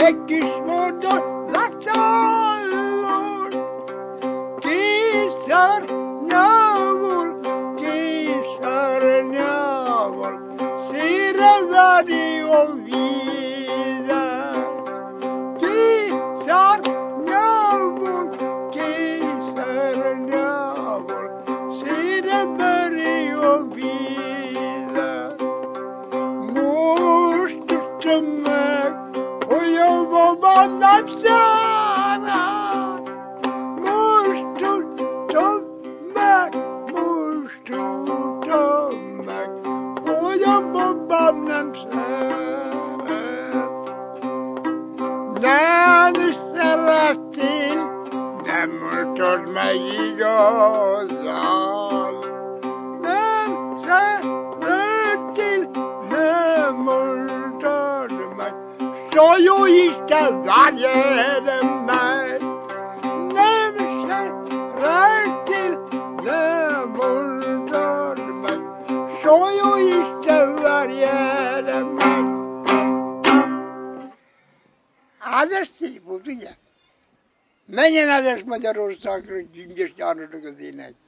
egy kis módon leszállott. Készárnyával színre veri a vízet. Készárnyával színre veri a vízet. Most tudtam meg, hogy a babám nem szárad. Most tudtam meg, hogy a babám nem szeret. Nem szerettél, nem mondtad meg igazán. Nem szerettél, nem mondtad meg. Sajó Isten, várjál meg. Nem szerettél, nem mondtad meg. Sajó Isten, várjál meg. Hát ez szép volt, ugye? Menjen el ez Magyarországról, Gyöngyös Jánosnak az ének.